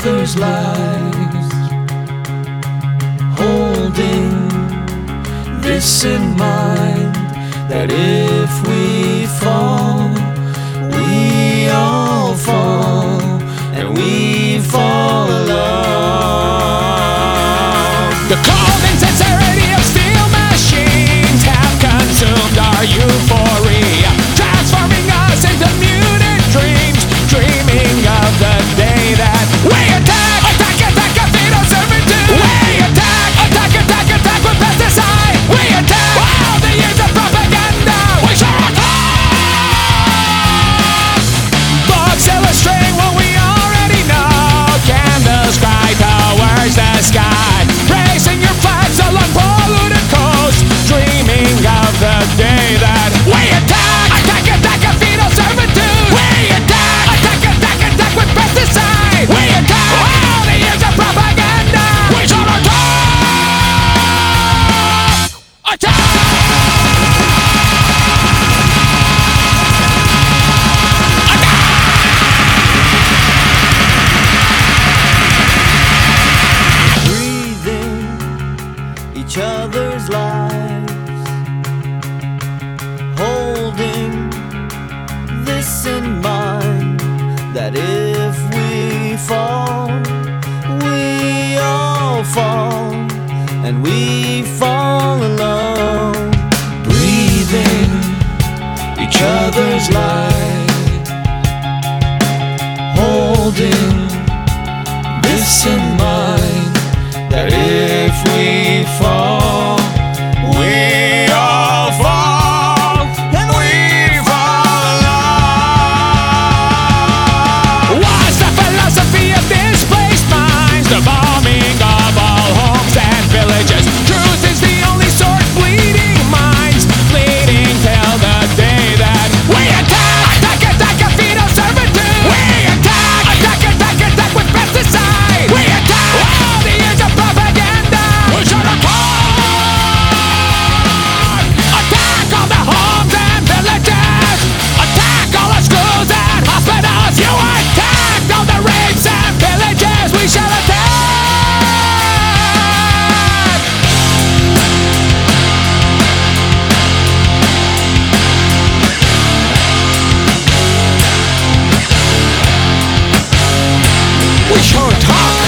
other's lives, holding this in mind, that if we fall, we all fall, and we fall alone. The cold insincerity of steel machines have consumed our euphoria, transforming us into muted dreams, dreaming of the day that we attack, attack, attack, fetal servitude. We attack, attack, attack, attack with pesticide. We attack all the years of propaganda. We shall attack. Books illustrating what we already know. Candles cry towards the sky, raising your flags along polluted coast, dreaming of the day that we attack, attack, attack, fetal servitude. We attack, attack, attack, attack with pesticide. We attack all the years of propaganda. We shall attack, attack. Breathing each other's lives, holding this in mind, that if we fall, we all fall, and we fall alone. Breathing each other's lives, holding this in mind, that if we fall, we all fall, and we fall alone. What's the philosophy of displaced minds? The bombing of all homes and villages. Truth is the only sword bleeding minds, bleeding till the day that we attack, attack, attack, fetal servitude. We attack, attack, attack, attack with pesticide. We attack all the years of propaganda. We should attack, attack all the homes and villages. Attack all the schools and hospitals. You attack all the rapes and pillages. We shall attack. We shall attack.